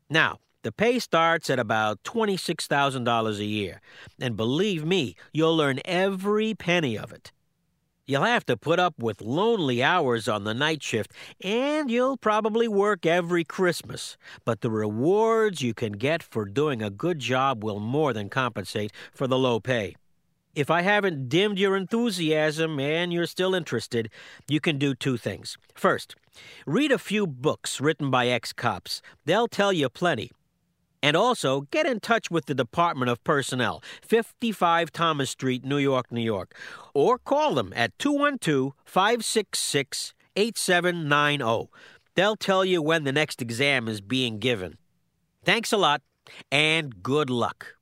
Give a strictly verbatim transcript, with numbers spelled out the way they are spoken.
Now, the pay starts at about twenty-six thousand dollars a year, and believe me, you'll earn every penny of it. You'll have to put up with lonely hours on the night shift, and you'll probably work every Christmas. But the rewards you can get for doing a good job will more than compensate for the low pay. If I haven't dimmed your enthusiasm and you're still interested, you can do two things. First, read a few books written by ex-cops. They'll tell you plenty. And also, get in touch with the Department of Personnel, fifty-five Thomas Street, New York, New York. Or call them at two one two, five six six, eight seven nine zero. They'll tell you when the next exam is being given. Thanks a lot, and good luck.